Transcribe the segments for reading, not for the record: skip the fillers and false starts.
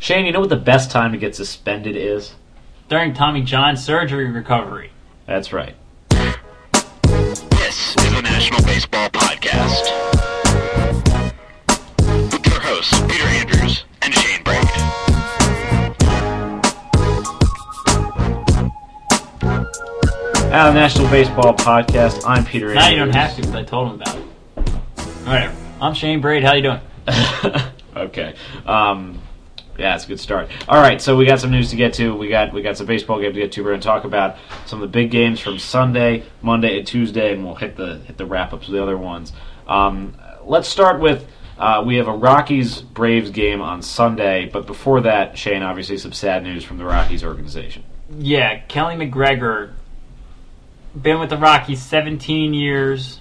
Shane, you know what the best time to get suspended is? During Tommy John surgery recovery. That's right. This is the National Baseball Podcast with your hosts, Peter Andrews and Shane Braid. Now, the National Baseball Podcast. I'm Peter Andrews. Now you don't have to because I told him about it. Whatever. I'm Shane Braid. How you doing? Okay. Yeah, it's a good start. All right, so we got some news to get to. We got some baseball game to get to. We're going to talk about some of the big games from Sunday, Monday, and Tuesday, and we'll hit the wrap-ups of the other ones. Let's start with we have a Rockies-Braves game on Sunday, but before that, Shane, obviously some sad news from the Rockies organization. Yeah, Kelly McGregor, been with the Rockies 17 years,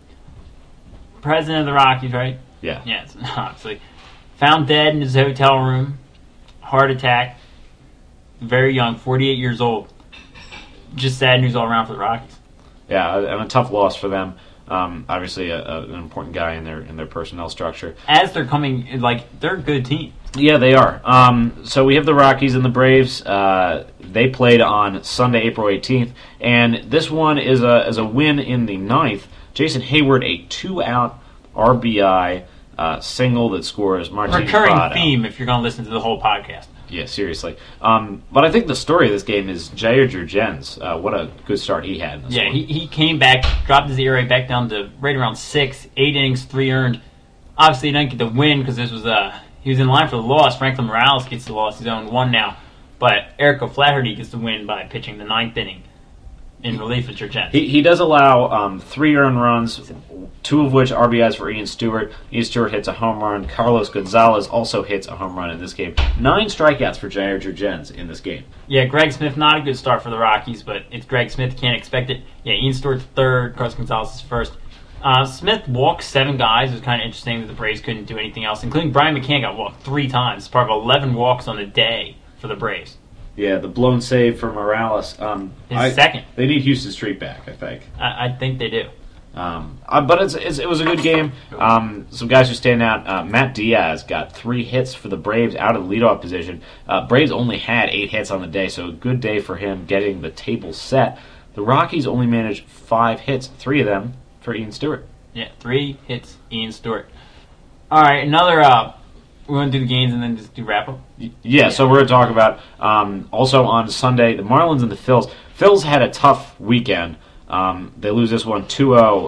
president of the Rockies, right? Yeah. Yes, obviously. Found dead in his hotel room, heart attack, very young, 48 years old. Just sad news all around for the Rockies. Yeah, and a tough loss for them. Obviously, an important guy in their personnel structure. As they're coming, they're a good team. Yeah, they are. So we have the Rockies and the Braves. They played on Sunday, April 18th, and this one is a win in the ninth. Jason Hayward, a 2-out RBI single that scores Martin Recurring Prado. theme if you're going to listen to the whole podcast. Yeah, seriously. But I think the story of this game is Jair Jurrjens. What a good start he had in this one. He came back, dropped his ERA back down to right around 6, 8 innings, 3 earned. Obviously, he didn't get the win because this was he was in line for the loss. Franklin Morales gets the loss. He's 0-1 now. But Eric O'Flaherty gets the win by pitching the 9th inning in relief of Jurrjens. He does allow 3 earned runs, 2 of which RBIs for Ian Stewart. Ian Stewart hits a home run. Carlos Gonzalez also hits a home run in this game. 9 strikeouts for Jair Jurrjens in this game. Yeah, Greg Smith, not a good start for the Rockies, but it's Greg Smith. Can't expect it. Yeah, Ian Stewart's third. Carlos Gonzalez is first. Smith walked 7 guys. It was kind of interesting that the Braves couldn't do anything else, including Brian McCann got walked 3 times. It's part of 11 walks on the day for the Braves. Yeah, the blown save for Morales. His second. They need Houston Street back, I think. I think they do. But it was a good game. Some guys who stand out. Matt Diaz got 3 hits for the Braves out of the leadoff position. Braves only had 8 hits on the day, so a good day for him getting the table set. The Rockies only managed 5 hits, 3 of them for Ian Stewart. Yeah, 3 hits, Ian Stewart. All right, another. We want to do the games and then just do wrap-up? Yeah, so we're going to talk about, also on Sunday, the Marlins and the Phils. Phils had a tough weekend. They lose this one 2-0.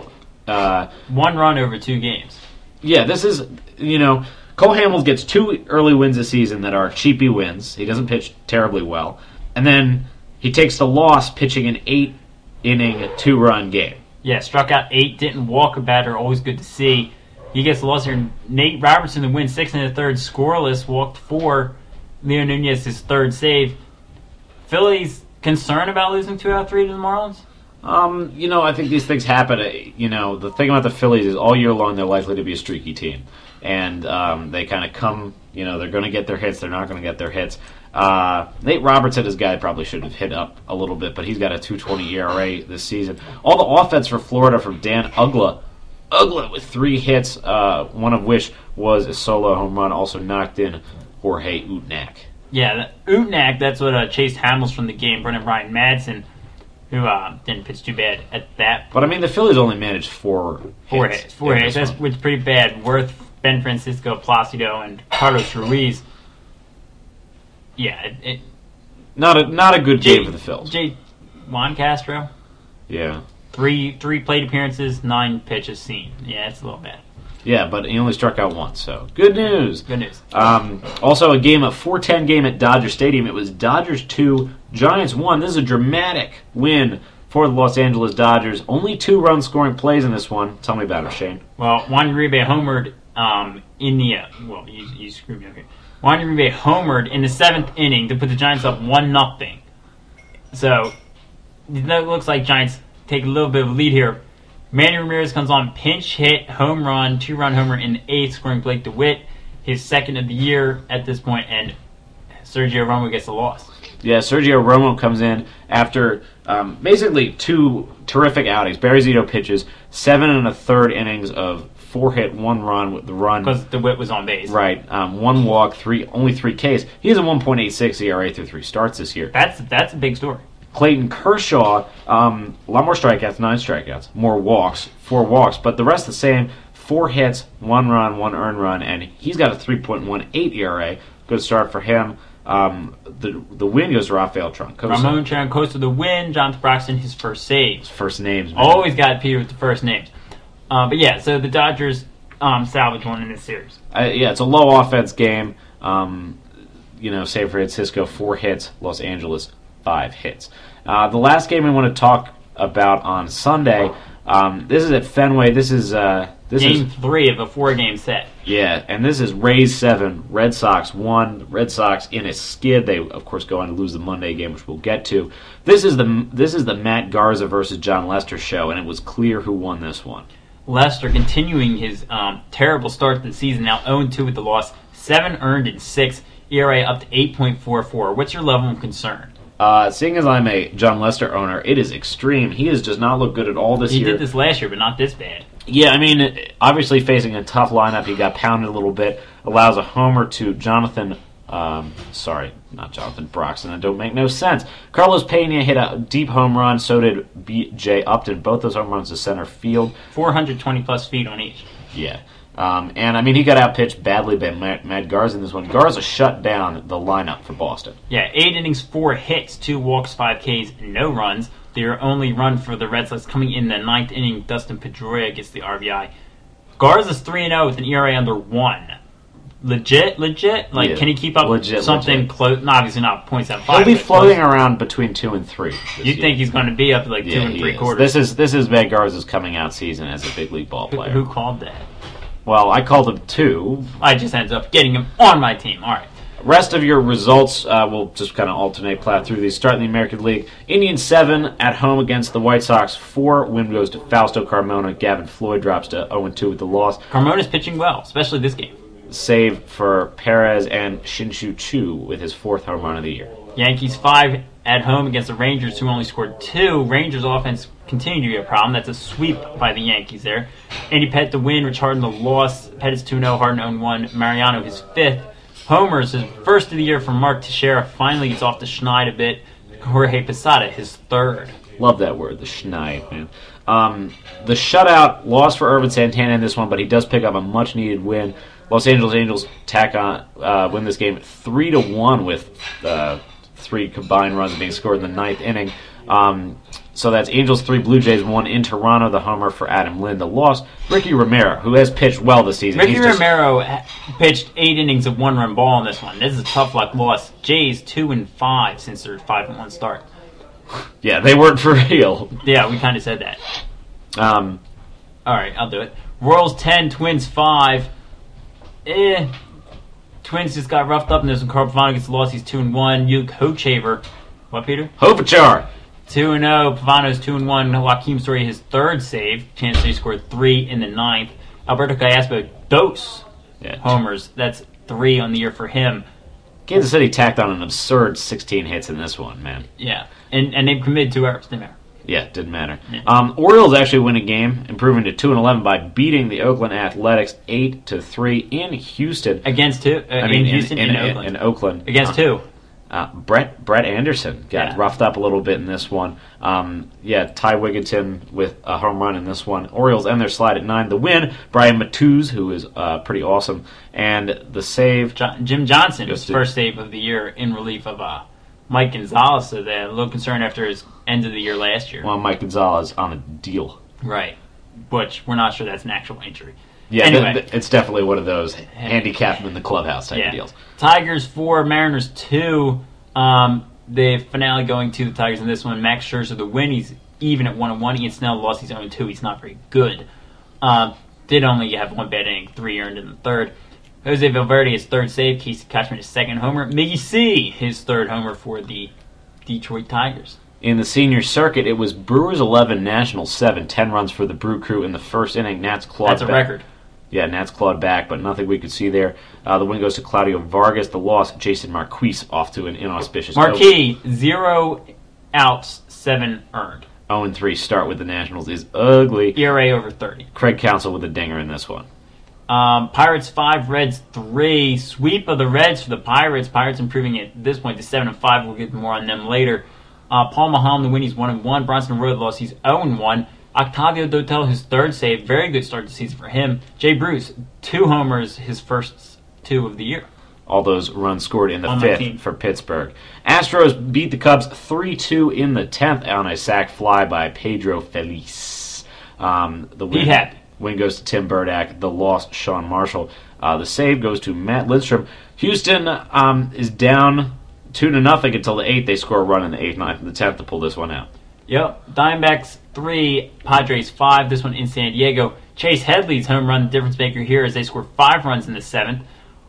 1 run over 2 games. Yeah, this is, Cole Hamels gets 2 early wins this season that are cheapy wins. He doesn't pitch terribly well. And then he takes the loss pitching an 8-inning, 2-run game. Yeah, struck out 8, didn't walk a batter, always good to see. He gets the loss here. Nate Robertson to win 6 1/3, scoreless, walked 4. Leo Nunez his 3rd save. Phillies concerned about losing 2 out of 3 to the Marlins? I think these things happen. The thing about the Phillies is all year long they're likely to be a streaky team. And they kind of come, they're going to get their hits, they're not going to get their hits. Nate Robertson is a guy that probably should have hit up a little bit, but he's got a 2.20 ERA this season. All the offense for Florida from Dan Uggla with 3 hits, one of which was a solo home run, also knocked in Jorge Utnack. Yeah, Utnack, that's what chased Hamels from the game. Brennan Ryan Madsen, who didn't pitch too bad at that. But, the Phillies only managed 4 hits. 4 hits. That's pretty bad. Worth, Ben Francisco, Placido, and Carlos Ruiz. Yeah, not a good game for the Phils. Juan Castro. Yeah. 3 plate appearances, 9 pitches seen. Yeah, it's a little bad. Yeah, but he only struck out once, so good news. Good news. Also, a 4-10 game at Dodger Stadium. It was Dodgers 2, Giants 1. This is a dramatic win for the Los Angeles Dodgers. Only 2 run-scoring plays in this one. Tell me about it, Shane. Well, Juan Uribe homered in the... you screwed me up here. Juan Uribe homered in the 7th inning to put the Giants up 1-0. So, it looks like Giants take a little bit of a lead here. Manny Ramirez comes on, pinch hit, home run, 2-run homer in the 8th, scoring Blake DeWitt, his 2nd of the year at this point, and Sergio Romo gets the loss. Yeah, Sergio Romo comes in after basically 2 terrific outings. Barry Zito pitches 7 1/3 innings of 4-hit, 1 run with the run. Because DeWitt was on base. Right. 1 walk, only 3 Ks. He has a 1.86 ERA through 3 starts this year. That's a big story. Clayton Kershaw, a lot more strikeouts, 9 strikeouts, more walks, 4 walks, but the rest the same. 4 hits, 1 run, 1 earned run, and he's got a 3.18 ERA. Good start for him. The win goes to Rafael Troncoso. Ramon Troncoso the win. Jonathan Broxton his first save. First names, man. Always got Peter with the first names. But yeah, so the Dodgers salvage one in this series. Yeah, it's a low offense game. San Francisco 4 hits, Los Angeles 5 hits. The last game we want to talk about on Sunday. This is at Fenway. This is Game 3 of a 4-game set. Yeah, and this is Rays 7, Red Sox 1. Red Sox in a skid. They of course go on to lose the Monday game, which we'll get to. This is the Matt Garza versus John Lester show, and it was clear who won this one. Lester continuing his terrible start to the season, now 0-2 with the loss, 7 earned and 6, ERA up to 8.44. What's your level of concern? Seeing as I'm a John Lester owner, it is extreme. He has just not looked good at all this year. He did this last year, but not this bad. Yeah, I mean, obviously facing a tough lineup, he got pounded a little bit. Allows a homer to not Jonathan Broxton. That don't make no sense. Carlos Pena hit a deep home run. So did B.J. Upton. Both those home runs to center field. 420-plus feet on each. Yeah. And, I mean, he got outpitched badly by Matt Garza in this one. Garza shut down the lineup for Boston. Yeah, 8 innings, 4 hits, 2 walks, 5 Ks, no runs. Their only run for the Red Sox coming in the 9th inning, Dustin Pedroia gets the RBI. Garza's 3-0 with an ERA under 1. Legit? Like, yeah, can he keep up something close? No, obviously not .75. He'll be floating around between 2 and 3. You think he's going to be up to like 2 and 3/4? This is Matt Garza's coming out season as a big league ball player. Who called that? Well, I called him 2. I just ended up getting him on my team. All right. Rest of your results, we'll just kind of alternate, plow through these. Starting the American League, Indians 7 at home against the White Sox 4. Win goes to Fausto Carmona. Gavin Floyd drops to 0-2 with the loss. Carmona's pitching well, especially this game. Save for Perez and Shin-Soo Choo with his 4th home run of the year. Yankees 5 at home against the Rangers, who only scored 2. Rangers offense continue to be a problem. That's a sweep by the Yankees there. Andy Pettit the win, Rich Harden the loss. Pettit's 2-0, Harden 0-1. Mariano his 5th. Homers, his first of the year from Mark Teixeira, finally gets off the schneid a bit. Jorge Posada, his 3rd. Love that word, the schneid, man. The shutout loss for Ervin Santana in this one, but he does pick up a much-needed win. Los Angeles Angels win this game 3-1 with 3 combined runs being scored in the 9th inning. So that's Angels 3, Blue Jays 1 in Toronto. The homer for Adam Lind. The loss, Ricky Romero, who has pitched well this season. Ricky Romero pitched 8 innings of 1-run ball in this one. This is a tough luck loss. Jays 2-5 since their 5-1 start. Yeah, they weren't for real. Yeah, we kind of said that. All right, I'll do it. Royals 10, Twins 5. Twins just got roughed up in this one. Carl Pavano gets the loss. He's 2-1. Luke Hochevar. What, Peter? Hochevar. 2-0. Pavano's 2-1. Joaquin Soria, his 3rd save. Kansas City scored 3 in the 9th. Alberto Callaspo, homers. That's 3 on the year for him. Kansas City tacked on an absurd 16 hits in this one, man. Yeah. And they've committed 2 errors. Didn't matter. Yeah, it didn't matter. Yeah. Orioles actually win a game, improving to 2-11 by beating the Oakland Athletics 8-3 in Houston. Against who? In Oakland. Against who? Brett Anderson got roughed up a little bit in this one. Ty Wigginton with a home run in this one. Orioles end their slide at 9. The win, Brian Matuz, who is pretty awesome, and the save, Jim Johnson, his first save of the year in relief of Mike Gonzalez. So they're a little concerned after his end of the year last year. Well, Mike Gonzalez on a deal, right? Which we're not sure that's an actual injury. Yeah, anyway, it's definitely one of those handicap in the clubhouse type of deals. Tigers 4, Mariners 2. The finale going to the Tigers in this one. Max Scherzer the win. He's even at 1-1. Ian Snell lost. He's 0-2. He's not very good. Did only have 1 bad inning, 3 earned in the 3rd. Jose Valverde, his 3rd save. Casey Kotchman, his 2nd homer. Miggy C, his 3rd homer for the Detroit Tigers. In the senior circuit, it was Brewers 11, Nationals 7. 10 runs for the Brew Crew in the 1st inning. Nats clawed back. That's a record. Yeah, Nats clawed back, but nothing we could see there. The win goes to Claudio Vargas. The loss, Jason Marquise off to an inauspicious Marquis, 0 outs, 7 earned. 0-3 start with the Nationals is ugly. ERA over 30. Craig Counsell with a dinger in this one. Pirates 5, Reds 3. Sweep of the Reds for the Pirates. Pirates improving at this point to 7-5. We'll get more on them later. Paul Maholm, the win, he's 1-1. Bronson Road loss, he's 0-1. Octavio Dotel, his third save. Very good start to season for him. Jay Bruce, 2 homers, his first 2 of the year. All those runs scored in the On my 5th team. for Pittsburgh. Astros beat the Cubs 3-2 in the 10th on a sac fly by Pedro Feliz. The win goes to Tim Burdack. The loss, Sean Marshall. The save goes to Matt Lindstrom. Houston is down 2-0 until the 8th. They score a run in the 8th, 9th, and the 10th to pull this one out. Yep. Diamondbacks 3, Padres 5. This one in San Diego. Chase Headley's home run, the difference maker here, as they score 5 runs in the 7th.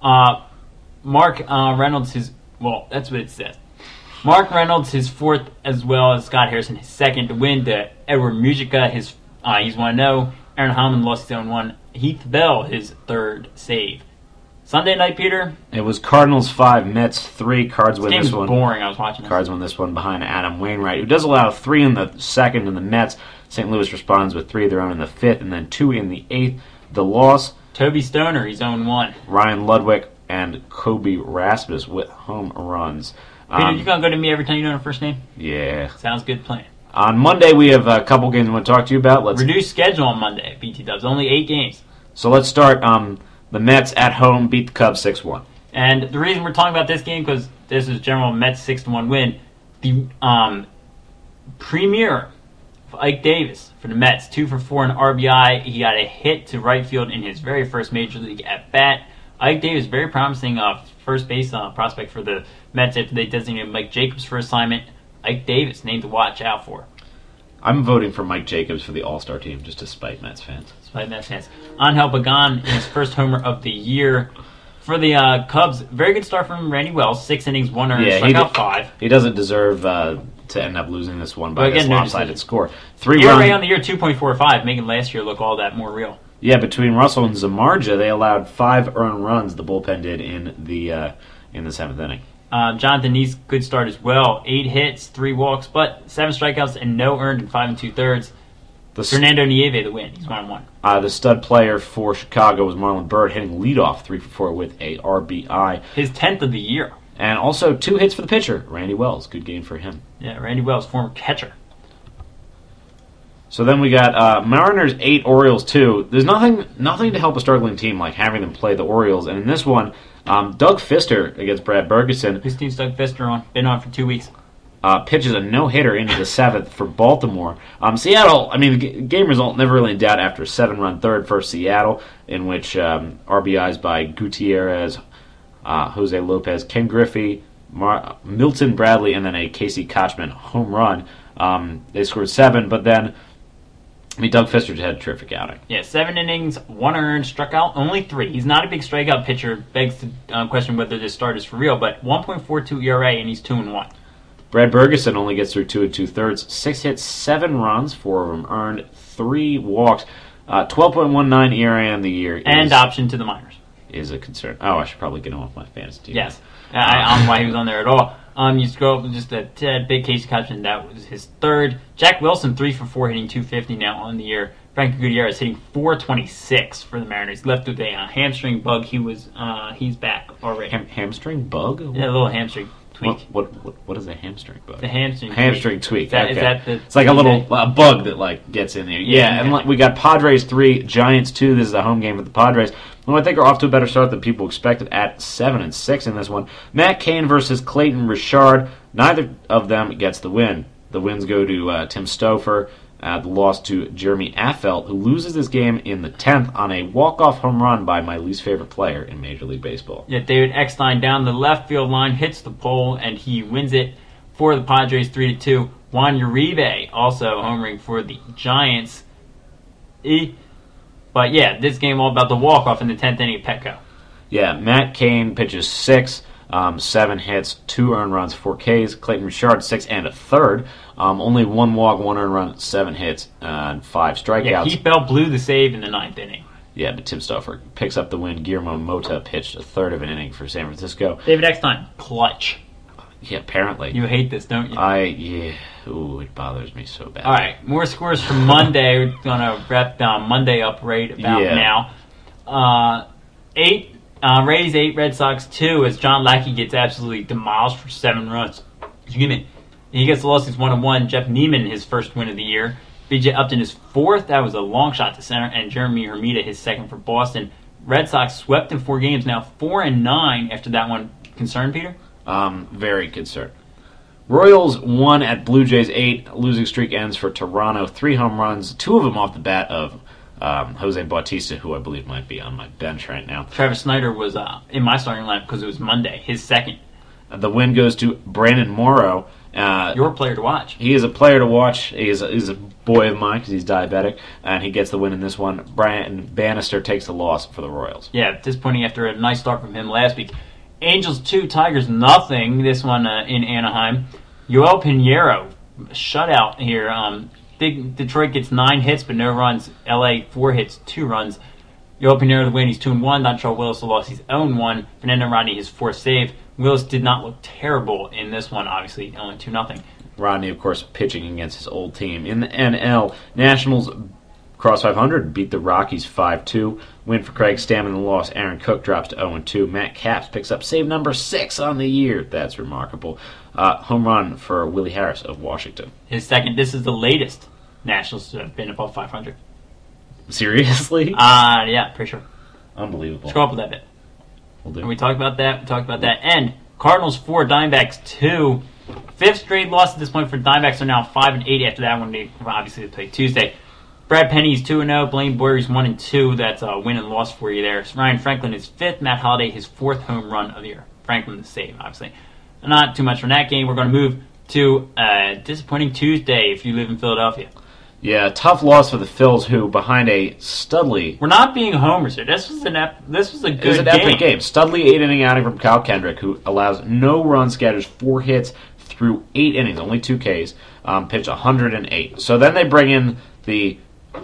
Mark Reynolds, that's what it says. Mark Reynolds, his 4th, as well as Scott Harrison, his 2nd to win. To Edward Mujica, he's 1-0. Aaron Holman lost his own 1. Heath Bell, his 3rd save. Sunday night, Peter? It was Cardinals 5, Mets 3. Cards win This this game was one. boring. I was watching this. Cards win this one behind Adam Wainwright, who does allow 3 in the 2nd in the Mets. St. Louis responds with 3 of their own in the 5th, and then 2 in the 8th. The loss, Toby Stoner, he's 0-1. Ryan Ludwig and Kobe Rasmus with home runs. Peter, you gonna go to me every time you know her first name? Yeah. Sounds good plan. On Monday, we have a couple games we want to talk to you about. Reduced schedule on Monday at BT Dubs. Only 8 games. So let's start. The Mets at home beat the Cubs 6-1. And the reason we're talking about this game, because this is general Mets 6-1 win. The premier for Ike Davis for the Mets, 2 for 4 in RBI. He got a hit to right field in his very first major league at bat. Ike Davis, very promising first base prospect for the Mets after they designated Mike Jacobs for assignment. Ike Davis, named to watch out for. I'm voting for Mike Jacobs for the All-Star team just to spite Mets fans. Spite Mets fans. Angel Pagan in his first homer of the year. For the Cubs, very good start from Randy Wells. 6 innings, 1 earned, struck out 5. He doesn't deserve to end up losing this one by this lopsided score. 3 ERA runs on the year, 2.45, making last year look all that more real. Yeah, between Russell and Zamarja, they allowed 5 earned runs. The bullpen did in the 7th inning. Jonathan Neese, good start as well. 8 hits, 3 walks, but 7 strikeouts and no earned in 5 2/3. Fernando Nieve, the win. He's 1-1. The stud player for Chicago was Marlon Byrd, hitting leadoff 3 for 4 with a RBI. His 10th of the year. And also 2 hits for the pitcher, Randy Wells. Good game for him. Yeah, Randy Wells, former catcher. So then we got Mariners 8, Orioles 2. There's nothing to help a struggling team like having them play the Orioles. And in this one, Doug Fister against Brad Bergeson. Whose team's Doug Fister on? Been on for 2 weeks. Pitches a no-hitter into the 7th for Baltimore. Seattle, the game result never really in doubt after a 7-run third for Seattle, in which RBIs by Gutierrez, Jose Lopez, Ken Griffey, Milton Bradley, and then a Casey Kochman home run. They scored 7, but then Doug Fister had a terrific outing. Yeah, 7 innings, 1 earned, struck out only 3. He's not a big strikeout pitcher. Begs to question whether this start is for real, but 1.42 ERA, and he's 2-1. Brad Bergeson only gets through 2 2/3, 6 hits, 7 runs, 4 of them earned, 3 walks, 12.19 ERA on the year. And option to the minors. Is a concern. Oh, I should probably get him off my fantasy team. Yes. I don't know why he was on there at all. You scroll up just a tad bit. Casey Kochman, that was his 3rd. Jack Wilson, 3 for 4, hitting 250 now on the year. Frankie Gutierrez hitting 426 for the Mariners. Left with a hamstring bug. He's back already. Hamstring bug? Yeah, a little hamstring tweak. What is a hamstring bug? The hamstring tweak. Is that Okay. It's like a little bug that gets in there. Yeah, and we got Padres 3, Giants 2. This is a home game with the Padres, who I think are off to a better start than people expected at 7-6 in this one. Matt Cain versus Clayton Richard. Neither of them gets the win. The wins go to Tim Stouffer. The loss to Jeremy Affeldt, who loses this game in the 10th on a walk-off home run by my least favorite player in Major League Baseball. Yeah, David Eckstein down the left field line, hits the pole, and he wins it for the Padres 3-2. Juan Uribe also homering for the Giants. But yeah, this game all about the walk-off in the 10th inning of Petco. Yeah, Matt Cain pitches 6, 7 hits, 2 earned runs, 4 Ks. Clayton Richard, 6 and a third. Only 1 walk, 1 earned run, 7 hits, and 5 strikeouts. Yeah, Heath Bell blew the save in the 9th inning. Yeah, but Tim Stouffer picks up the win. Guillermo Mota pitched a third of an inning for San Francisco. David Eckstein, clutch. Yeah, apparently. You hate this, don't you? Ooh, it bothers me so bad. All right, more scores from Monday. We're going to wrap Monday up right about now. 8, Rays 8, Red Sox 2, as John Lackey gets absolutely demolished for 7 runs. Excuse me. He gets the Losses 1-1. Jeff Neiman, his first win of the year. B.J. Upton, his 4th. That was a long shot to center. And Jeremy Hermida, his 2nd for Boston. Red Sox swept in 4 games, now 4-9 after that one. Concerned, Peter? Very concerned. Royals 1 at Blue Jays 8. Losing streak ends for Toronto. 3 home runs, 2 of them off the bat of Jose Bautista, who I believe might be on my bench right now. Travis Snyder was in my starting lineup because it was Monday, his 2nd. The win goes to Brandon Morrow. Your player to watch. He is a player to watch. He's a boy of mine because he's diabetic, and he gets the win in this one. Brian Bannister takes the loss for the Royals. Yeah, disappointing after a nice start from him last week. Angels 2, Tigers nothing. This one in Anaheim. Yoel Pinheiro, shutout here. Detroit gets 9 hits but no runs. LA 4 hits, 2 runs. Yoel Pinheiro the win. He's 2-1. Dontrelle Willis lost his own one. Fernando Rodney his 4th save. Willis did not look terrible in this one. Obviously, only 2-0. Rodney, of course, pitching against his old team. In the NL, Nationals cross 500, beat the Rockies 5-2. Win for Craig Stammen, the loss. Aaron Cook drops to 0-2. Matt Capps picks up save number 6 on the year. That's remarkable. Home run for Willie Harris of Washington. His 2nd. This is the latest Nationals to have been above 500. Seriously? Yeah, pretty sure. Unbelievable. Scroll up with that bit. We'll do. And we talked about that. And Cardinals 4, Diamondbacks 2. 5th straight loss at this point for Diamondbacks. Are now 5-8 after that one. They played Tuesday. Brad Penny's 2-0. Blaine Boyer's 1-2. That's a win and loss for you there. Ryan Franklin is 5th. Matt Holliday his 4th home run of the year. Franklin the save, obviously. Not too much from that game. We're going to move to disappointing Tuesday if you live in Philadelphia. Yeah, tough loss for the Phils, who behind a Studley. We're not being homers here. This was a good game. It was an epic game. Studley 8-inning outing from Kyle Kendrick, who allows no runs, scatters 4 hits through 8 innings, only 2 Ks. Pitched 108. So then they bring in the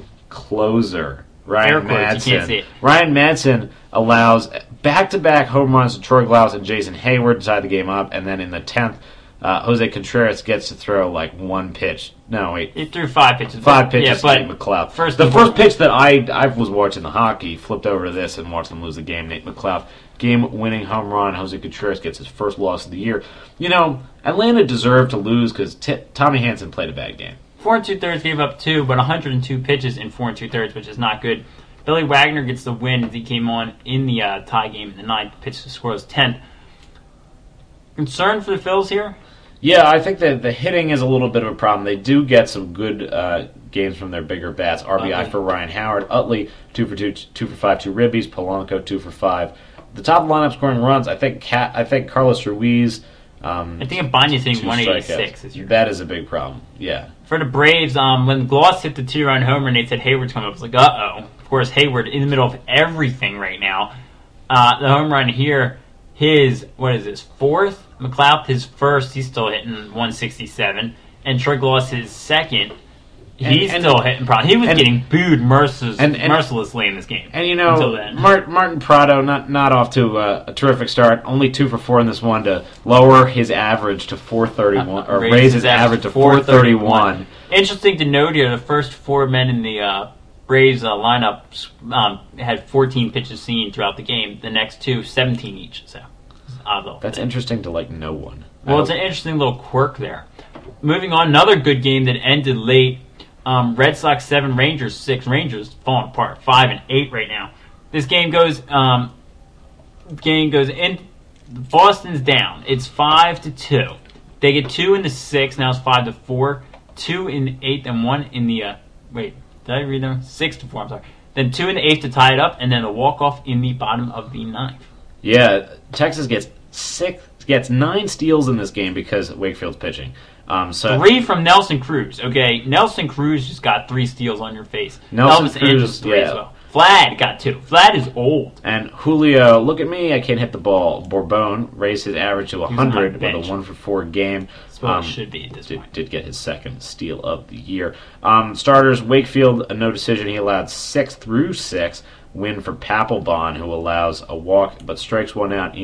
closer, Ryan Madsen. You can't see it. Ryan Madsen allows back-to-back home runs to Troy Glaus and Jason Hayward to tie the game up, and then in the 10th, Jose Contreras gets to throw like 1 pitch. No, wait. He threw 5 pitches. 5 pitches to Nate McLeod. The first pitch that I was watching the hockey, flipped over to this and watched them lose the game. Nate McLeod, game-winning home run. Jose Contreras gets his first loss of the year. You know, Atlanta deserved to lose because Tommy Hanson played a bad game. 4 2/3 gave up 2, but 102 pitches in 4 2/3, which is not good. Billy Wagner gets the win as he came on in the tie game in the 9th. Pitched to scoreless 10th. Concern for the Phils here? Yeah, I think that the hitting is a little bit of a problem. They do get some good games from their bigger bats. RBI for Ryan Howard. Utley, 2 for 2, 2 for 5, 2 ribbies. Polanco, 2 for 5. The top of the lineup scoring runs, I think Carlos Ruiz. I think Ibanez hitting 186. That is a big problem, yeah. For the Braves, when Gloss hit the 2-run homer and they said Hayward's coming up, I was like, uh-oh. Of course, Hayward in the middle of everything right now. The home run here, his 4th? McLeod, his 1st, he's still hitting 167. And Troy Gloss, his 2nd, he's still hitting. He was getting booed mercilessly in this game. And you know, Martin Prado not off to a terrific start. Only 2 for 4 in this one to lower his average to 431, or raise his average to 431. Interesting to note here, the first 4 men in the Braves lineup had 14 pitches seen throughout the game. The next 2, 17 each. So that's interesting to no one. Well, it's an interesting little quirk there. Moving on, another good game that ended late. Red Sox 7, Rangers 6. Rangers falling apart, 5-8 right now. This game goes in. Boston's down. It's 5-2. They get 2 in the 6th. Now it's 5-4. 2 in the 8th and 1 in the wait. Did I read them? 6-4. I'm sorry. Then 2 in the 8th to tie it up, and then a walk off in the bottom of the 9th. Yeah, Texas gets 9 steals in this game because Wakefield's pitching. 3 from Nelson Cruz. Okay, Nelson Cruz just got 3 steals on your face. Elvis Andrus 3 as well. Vlad got 2. Vlad is old. And Julio, look at me, I can't hit the ball. Bourbon raised his average to 100 with a 1 for 4 game. That's what it should be at this point. Did get his 2nd steal of the year. Starters, Wakefield, a no decision. He allowed 6 through 6. Win for Papelbon, who allows a walk but strikes 1 out in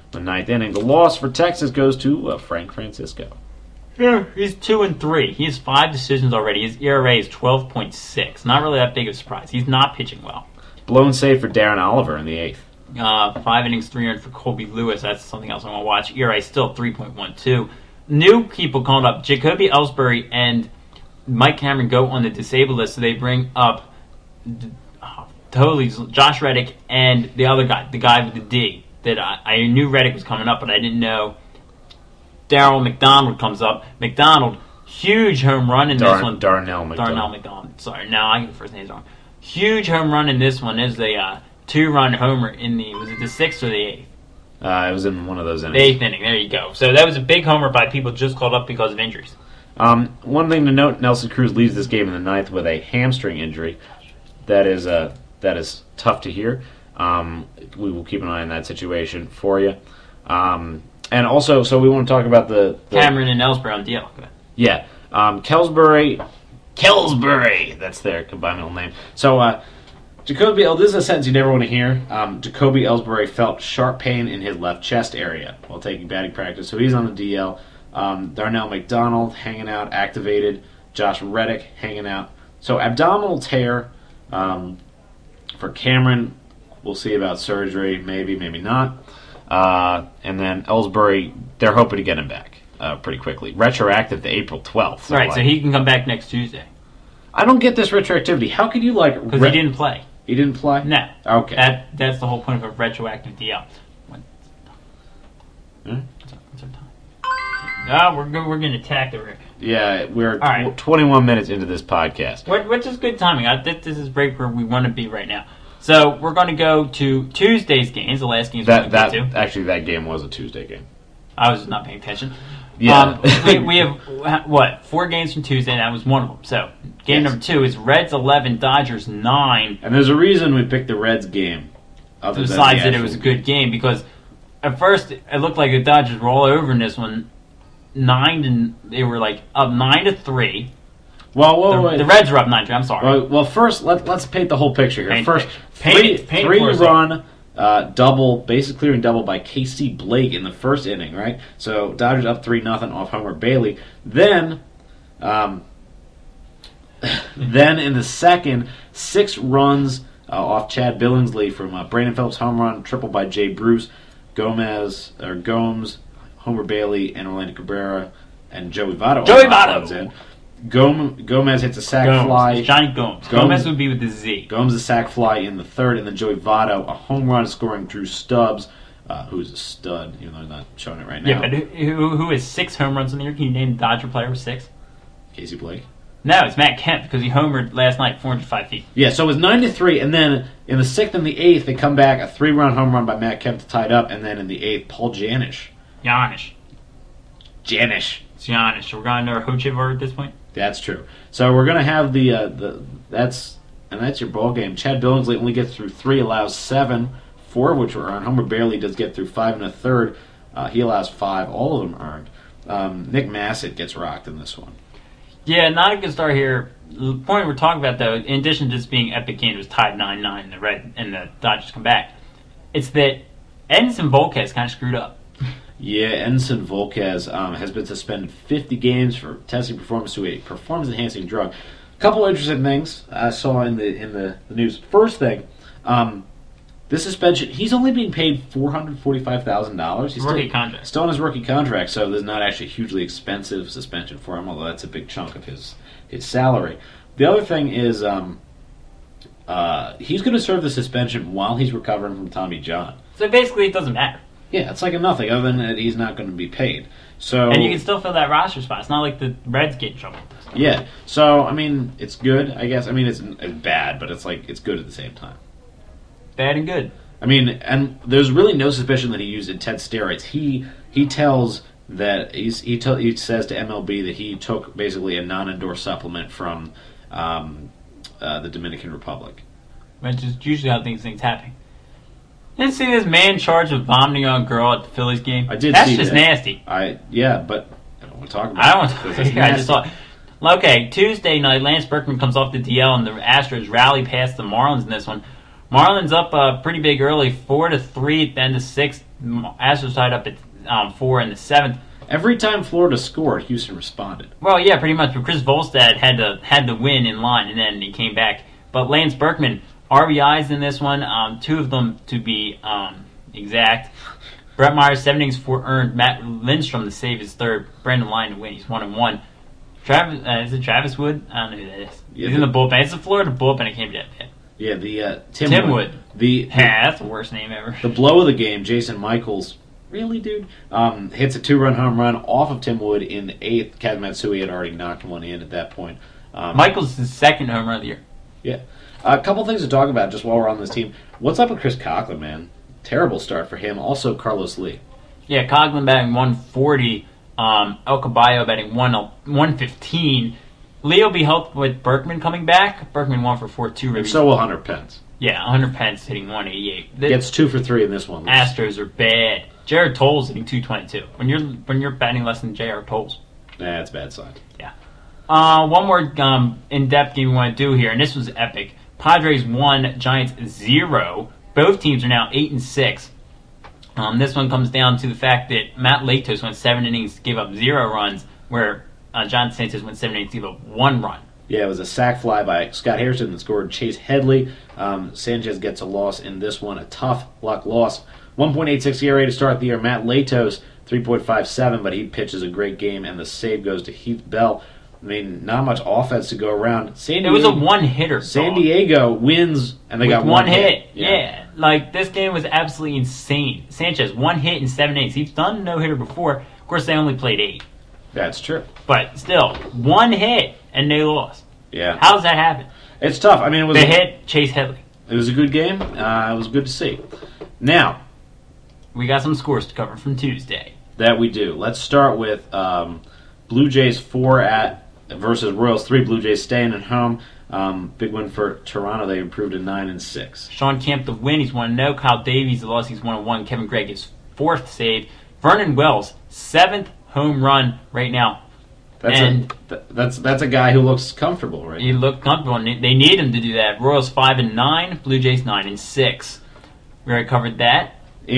the ninth inning. The loss for Texas goes to Frank Francisco. Yeah, he's 2-3. He has 5 decisions already. His ERA is 12.6. Not really that big of a surprise. He's not pitching well. Blown save for Darren Oliver in the eighth. 5 innings, 3 earned for Colby Lewis. That's something else I want to watch. ERA still 3.12. New people called up. Jacoby Ellsbury and Mike Cameron go on the disabled list, so they bring up totally Josh Reddick and the other guy, the guy with the D. That I knew Reddick was coming up, but I didn't know Darryl McDonald comes up. McDonald, huge home run in this one. Darnell McDonald. Sorry, now I get the first names wrong. Huge home run in this one. Is a 2-run homer in was it the 6th or the 8th? It was in one of those innings. The 8th inning. There you go. So that was a big homer by people just called up because of injuries. One thing to note: Nelson Cruz leaves this game in the ninth with a hamstring injury. That is tough to hear. We will keep an eye on that situation for you. And also, so we want to talk about the Cameron and Ellsbury on DL. Go ahead. Yeah, Kelsbury, that's their combined middle name. So, Jacoby, this is a sentence you never want to hear. Jacoby Ellsbury felt sharp pain in his left chest area while taking batting practice, so he's on the DL. Darnell McDonald hanging out, activated. Josh Reddick hanging out. So, abdominal tear for Cameron. We'll see about surgery, maybe not. And then Ellsbury, they're hoping to get him back pretty quickly. Retroactive to April 12th. Right, so he can come back next Tuesday. I don't get this retroactivity. How could you Because he didn't play. He didn't play? No. Okay. That's the whole point of a retroactive DL. Hmm? What's our time? No, we're going to attack the Rick. Yeah, we're right. 21 minutes into this podcast. Which is good timing. This is right where we want to be right now. So we're going to go to Tuesday's games, the last games we're going to get to. Actually, that game was a Tuesday game. I was not paying attention. Yeah. We have, 4 games from Tuesday, and that was one of them. So game number 2 is Reds 11, Dodgers 9. And there's a reason we picked the Reds game. Besides that it was a good game, because at first it looked like the Dodgers were all over in this one. They were like up 9-3. Well, the Reds were up 9-3. I'm sorry. Well, first let's paint the whole picture here. First, paint three-run double, basic clearing double by K.C. Blake in the first inning, right? So Dodgers up 3-0 off Homer Bailey. Then in the second, 6 runs off Chad Billingsley from Brandon Phillips home run, triple by Jay Bruce, Gomes, Homer Bailey, and Orlando Cabrera, and Joey Votto. In. Gomez hits a sac fly. It's Johnny Gomes. Gomez would be with the Z. Gomes a sac fly in the third, and then Joey Votto a home run scoring Drew Stubbs, who's a stud, even though he's not showing it right now. Yeah, but who has 6 home runs in the year? Can you name the Dodger player with 6? Casey Blake. No, it's Matt Kemp because he homered last night 405 feet. Yeah, so it was 9-3, and then in the 6th and the 8th, they come back, a 3-run home run by Matt Kemp to tie it up, and then in the 8th, Paul Janish. Janish. It's Janish. So we're going to know Hochevar at this point? That's true. So we're going to have that's your ball game. Chad Billingsley only gets through 3, allows 7, 4 of which were earned. Homer Bailey does get through 5 1/3. He allows 5, all of them earned. Nick Massett gets rocked in this one. Yeah, not a good start here. The point we're talking about, though, in addition to just being epic game, it was tied 9-9, and the Dodgers come back. It's that Edinson Volquez kind of screwed up. Yeah, Edinson Volquez has been suspended 50 games for testing performance to a performance-enhancing drug. A couple of interesting things I saw in the news. First thing, this suspension, he's only being paid $445,000. He's rookie contract. Still on his rookie contract, so there's not actually a hugely expensive suspension for him, although that's a big chunk of his salary. The other thing is he's going to serve the suspension while he's recovering from Tommy John. So basically it doesn't matter. Yeah, it's like a nothing, other than that he's not going to be paid. So, and you can still fill that roster spot. It's not like the Reds get in trouble. Yeah, so, I mean, it's good, I guess. I mean, it's bad, but it's good at the same time. Bad and good. I mean, and there's really no suspicion that he used intense steroids. He tells that he says to MLB that he took basically a non-endorsed supplement from the Dominican Republic. Which is usually how things happen. Didn't see this man charged with vomiting on a girl at the Phillies game? I did That's see just that. nasty. Yeah, but I don't want to talk about I don't want it. to. I just thought. Okay, Tuesday night, Lance Berkman comes off the DL, and the Astros rally past the Marlins in this one. Marlins up pretty big early, 4-3 at the end of 6th. Astros tied up at 4 in the 7th. Every time Florida scored, Houston responded. Well, yeah, pretty much. But Chris Volstad had the win in line, and then he came back. But Lance Berkman, RBIs in this one, 2 of them to be exact. Brett Myers, 7 innings, 4 earned. Matt Lindstrom to save his third. Brandon Lyon to win. He's 1-1. Is it Travis Wood? I don't know who that is. Yeah, He's in the bullpen. It's the Florida bullpen. It can't be that bad. Yeah, the Tim Wood. The That's the worst name ever. The blow of the game, Jason Michaels, really, dude? Hits a 2-run home run off of Tim Wood in the 8th. Kaz Matsui had already knocked one in at that point. Michaels' his second home run of the year. Yeah. A couple things to talk about just while we're on this team. What's up with Chris Coughlin, man? Terrible start for him. Also, Carlos Lee. Yeah, Coughlin batting 140. El Caballo batting 115. Lee will be helped with Berkman coming back. Berkman 1 for 4-2. And so will Hunter Pence. Yeah, Hunter Pence hitting 188. Gets 2 for 3 in this one. Astros are bad. Jared Tolles hitting 222. When you're batting less than Jared Tolles. That's a bad sign. Yeah. One more in-depth game we want to do here, and this was epic. Padres 1, Giants 0. Both teams are now 8-6. This one comes down to the fact that Matt Latos went 7 innings, gave up 0 runs, where John Sanchez went 7 innings, gave up 1 run. Yeah, it was a sac fly by Scott Harrison that scored Chase Headley. Sanchez gets a loss in this one, a tough luck loss. 1.86 ERA to start the year. Matt Latos, 3.57, but he pitches a great game, and the save goes to Heath Bell. I mean, not much offense to go around. It was a one-hitter. San Diego wins, and they got one hit. Yeah. Like, this game was absolutely insane. Sanchez, 1 hit in 7 innings. He's done a no-hitter before. Of course, they only played 8. That's true. But still, 1 hit, and they lost. Yeah. How does that happen? It's tough. I mean, They hit Chase Headley. It was a good game. It was good to see. Now, we got some scores to cover from Tuesday. That we do. Let's start with Blue Jays 4 versus Royals 3. Blue Jays staying at home. Big win for Toronto. They improved to 9-6. Sean Kemp the win. He's 1-0. Kyle Davies the loss. He's 1-1. Kevin Gregg his 4th save. Vernon Wells 7th home run right now. That's a guy who looks comfortable, right? He looked comfortable, and they need him to do that. Royals 5-9. Blue Jays 9-6. We already covered that.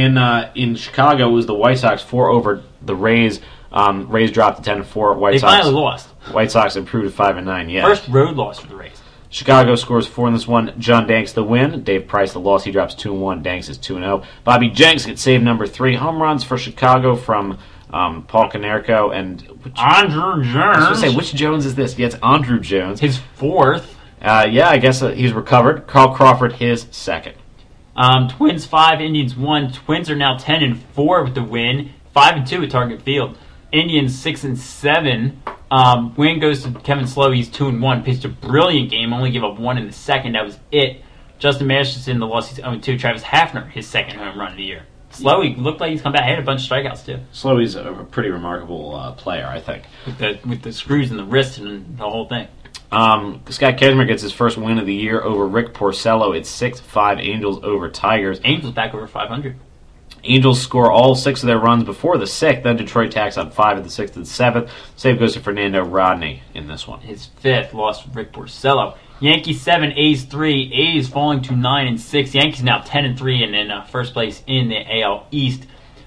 In Chicago, it was the White Sox 4 over the Rays. Rays dropped to 10-4. They finally lost. White Sox improved to 5-9. Yeah. First road loss for the Rays. Chicago scores 4 in this one. John Danks the win. Dave Price the loss. He drops 2-1. Danks is 2-0. Bobby Jenks gets save number 3. Home runs for Chicago from Paul Konerko and Andrew Jones. I was going to say, which Jones is this? Yeah, it's Andrew Jones. His 4th. Yeah, I guess he's recovered. Carl Crawford his 2nd. Twins 5, Indians 1. Twins are now 10-4 with the win. 5-2 at Target Field. Indians 6-7. Win goes to Kevin Slowey. He's 2-1. Pitched a brilliant game. Only gave up 1 in the 2nd. That was it. Justin Masterson the loss. He's 0-2. Travis Hafner his 2nd home run of the year. Slowey looked like he's come back. He had a bunch of strikeouts too. Slowey's a pretty remarkable player, I think. With the screws in the wrist and the whole thing. Scott Kazmir gets his first win of the year over Rick Porcello. It's 6-5 Angels over Tigers. Angels back over 500. Angels score all 6 of their runs before the 6th. Then Detroit tacks on 5 at the 6th and 7th. Save goes to Fernando Rodney in this one. His 5th loss to Rick Porcello. Yankees 7, A's 3. A's falling to 9-6. Yankees now 10-3 and in first place in the AL East.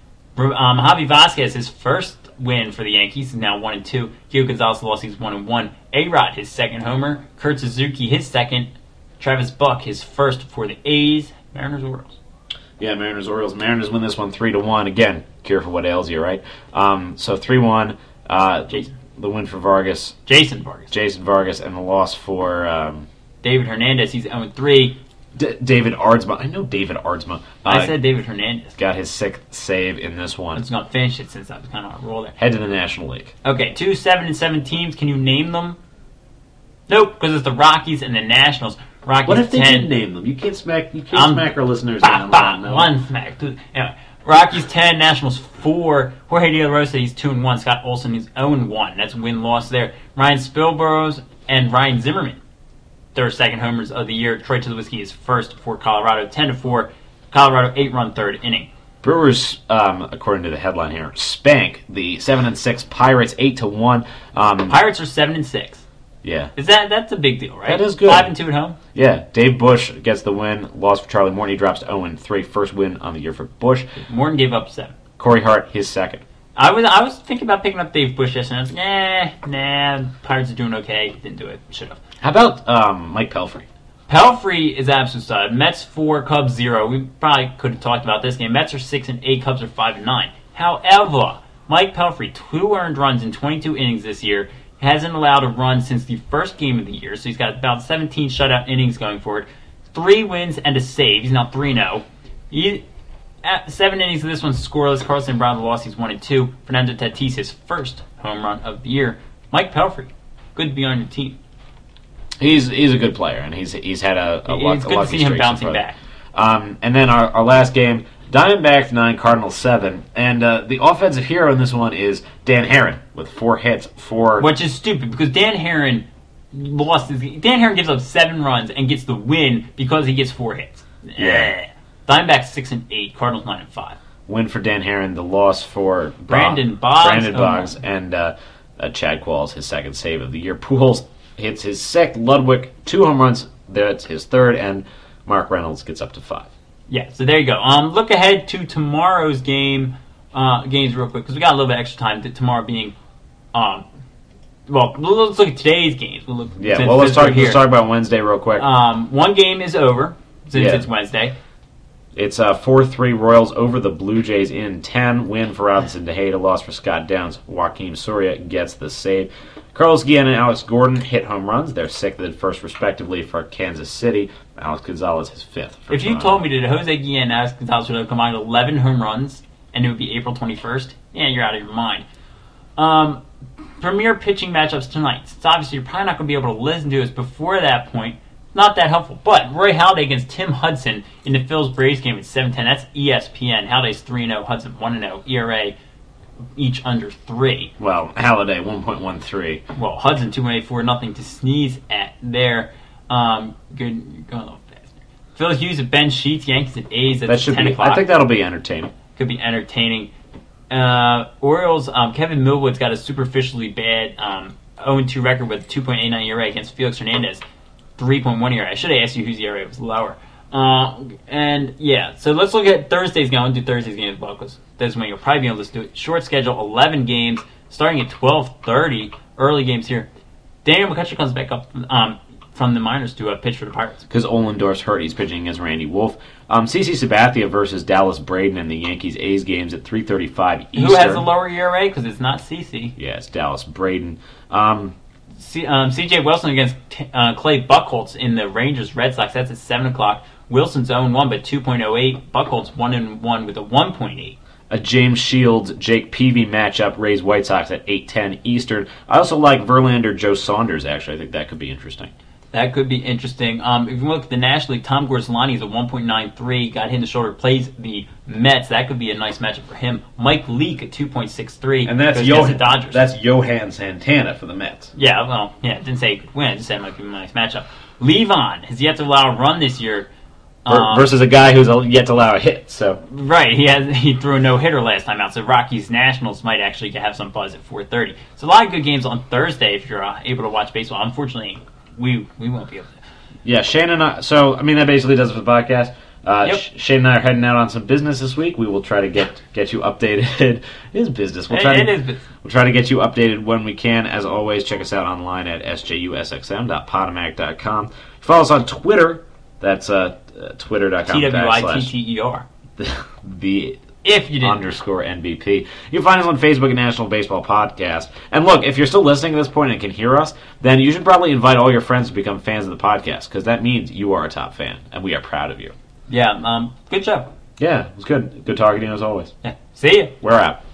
Javi Vasquez, his first win for the Yankees, is now 1-2. Gio Gonzalez lost. He's 1-1. A-Rod his 2nd homer. Kurt Suzuki his 2nd. Travis Buck his 1st for the A's. Mariners Orioles. Yeah, Mariners Orioles. Mariners win this one 3-1. Again, cure for what ails you, right? So 3-1. Jason. The win for Vargas. Jason Vargas, and the loss for David Hernandez. He's 0-3. David Ardsma. I know David Ardsma. I said David Hernandez. Got his 6th save in this one. I'm just going to finish it since I was kind of on a roll there. Head to the National League. Okay, 2 7-7 teams. Can you name them? Nope, because it's the Rockies and the Nationals. Rockies what if they 10. didn't name them? You can't smack our listeners down. No. One smack. Anyway, Rockies 10, Nationals 4. Jorge De La Rosa, he's 2-1. Scott Olson, he's 0-1. That's win-loss there. Ryan Spilburrows and Ryan Zimmerman, their 2nd homers of the year. Troy Tulowitzki is 1st for Colorado, 10-4. Colorado 8-run 3rd inning. Brewers, according to the headline here, spank the 7-6 Pirates 8-1. Pirates are 7-6. Yeah. That's a big deal, right? That is good. 5-2 at home. Yeah. Dave Bush gets the win. Loss for Charlie Morton. He drops to 0-3. First win on the year for Bush. Morton gave up 7. Corey Hart, his second. I was thinking about picking up Dave Bush yesterday. I was like, nah. Pirates are doing okay. Didn't do it. Should have. How about Mike Pelfrey? Pelfrey is absolute stud. Mets 4, Cubs 0. We probably could have talked about this game. Mets are 6-8, Cubs are 5-9. However, Mike Pelfrey, 2 earned runs in 22 innings this year. Hasn't allowed a run since the first game of the year, so he's got about 17 shutout innings going forward. 3 wins and a save. He's now 3-0. At 7 innings of this one's scoreless. Carlson Brown the loss. He's 1-2. Fernando Tatis his first home run of the year. Mike Pelfrey, good to be on your team. He's a good player, and he's had a It's good to see him bouncing back. And then our last game, Diamondbacks 9, Cardinals 7, and the offensive hero in this one is Dan Herron with 4 hits. Which is stupid because Dan Herron Dan Herron gives up 7 runs and gets the win because he gets 4 hits. Yeah. Diamondbacks 6-8, Cardinals 9-5. Win for Dan Herron, the loss for Brandon Boggs. Brandon Boggs, and Chad Qualls, his second save of the year. Pujols hits his 6th. Ludwig, 2 home runs. That's his 3rd, and Mark Reynolds gets up to 5. Yeah, so there you go. Look ahead to tomorrow's games real quick because we got a little bit extra time. Tomorrow being, well, let's look at today's games. Let's talk about Wednesday real quick. One game is over since it's Wednesday. It's 4-3 Royals over the Blue Jays in 10. Win for Robinson Tejeda, loss for Scott Downs. Joaquin Soria gets the save. Carlos Guillen and Alex Gordon hit home runs. They're 6th and 1st, respectively, for Kansas City. Alex Gonzalez his 5th. If you told me that Jose Guillen and Alex Gonzalez would have combined 11 home runs and it would be April 21st, yeah, you're out of your mind. Premier pitching matchups tonight. Since obviously you're probably not going to be able to listen to us before that point. Not that helpful. But Roy Halladay against Tim Hudson in the Phils-Braves game at 7-10. That's ESPN. Halladay's 3-0, Hudson 1-0. ERA each under 3. Well, Halladay 1.13. Well, Hudson 2.84, nothing to sneeze at there. Good, you're going a little faster. Phillies use at Ben Sheets, Yankees at A's at 10 o'clock. I think that'll be entertaining. Could be entertaining. Orioles, Kevin Millwood's got a superficially bad 0-2 record with 2.89 ERA against Felix Hernandez. 3.1 ERA. I should have asked you whose ERA was lower. And yeah, so let's look at Thursday's game. I'll do Thursday's game as well because that's when you'll probably be able to do it. Short schedule, 11 games, starting at 12:30. Early games here. Daniel McCutcheon comes back up from the minors to pitch for the Pirates. Because Ohlendorf's hurt, he's pitching against Randy Wolf. CC Sabathia versus Dallas Braden in the Yankees-A's games at 3:35 Eastern. Who has a lower ERA? Because it's not CC. Yeah, it's Dallas Braden. C.J. Wilson against Clay Buchholz in the Rangers-Red Sox. That's at 7 o'clock. Wilson's 0-1, but 2.08. Buchholz 1-1 with a 1.8. A James Shields-Jake Peavy matchup, Rays White Sox at 8:10 Eastern. I also like Verlander-Joe Saunders, actually. I think that could be interesting. That could be interesting. If you look at the National League, Tom Gorslani is a 1.93. Got hit in the shoulder. Plays the Mets. That could be a nice matchup for him. Mike Leake at 2.63. And that's the Dodgers. That's Johan Santana for the Mets. Yeah, well, yeah. Didn't say he could win. Just said it might be a nice matchup. Levon has yet to allow a run this year. Versus a guy who's yet to allow a hit. So right, he threw a no-hitter last time out. So Rockies Nationals might actually have some buzz at 4:30. So a lot of good games on Thursday if you're able to watch baseball. Unfortunately, we won't be able to. Yeah, Shane and I. So I mean, that basically does it for the podcast. Yep. Shane and I are heading out on some business this week. We will try to get you updated. It is business. We'll try to get you updated when we can. As always, check us out online at sjusxm.podomatic.com. Follow us on Twitter. That's twitter.com/. TWITTER. The if you didn't _NBP. You can find us on Facebook at National Baseball Podcast. And look, if you're still listening at this point and can hear us, then you should probably invite all your friends to become fans of the podcast, because that means you are a top fan, and we are proud of you. Yeah, good show. Yeah, it was good. Good talking to you as always. Yeah. See ya. We're out.